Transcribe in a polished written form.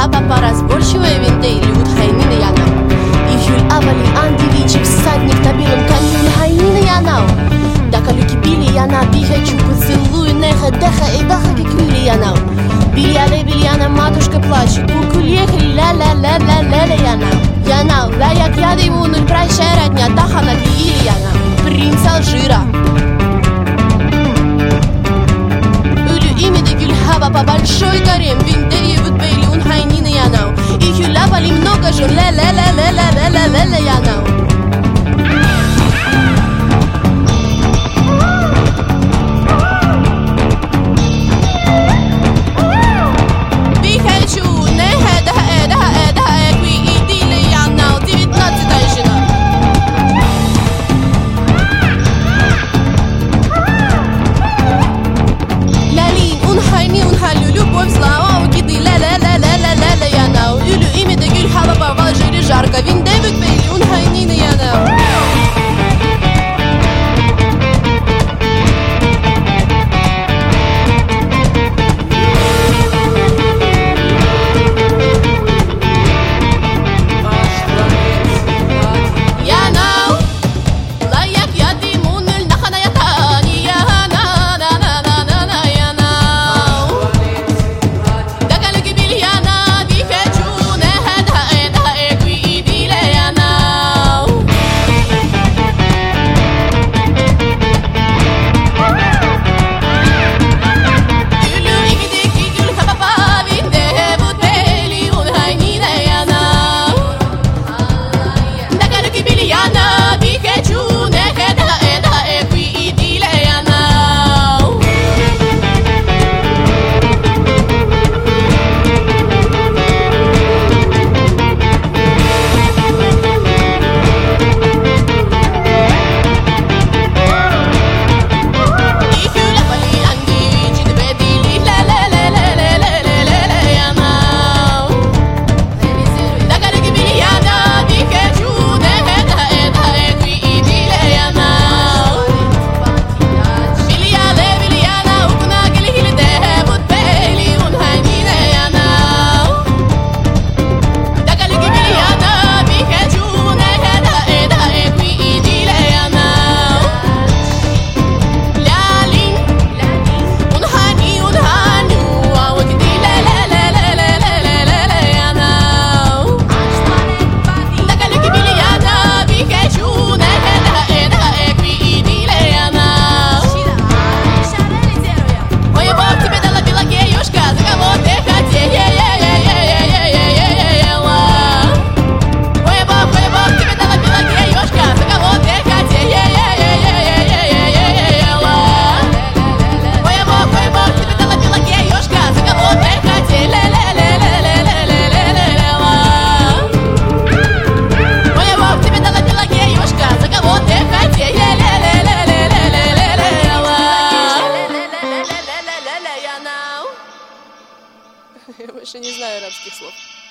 папа разборчивый винтей люд хайнины янау. Июль авали андивичи всадник на белом коне хайнины янау. Да калюки били яна бихачу поцелуй неха деха и даха киквили янау. Били але били яна матушка плачет укулехали ля-ля-ля-ля-ля янау. Янау лаяк яды ему нуль прощай родня даха наклеили янау. Принц Алжира по большой горе винтерье вот бейли он хайнины янау. И хюлявали много жен ля-ля-ля-ля-ля-ля-ля-ля янау. Жарко, винде вот бейли он хайнины янау. Я больше не знаю арабских слов.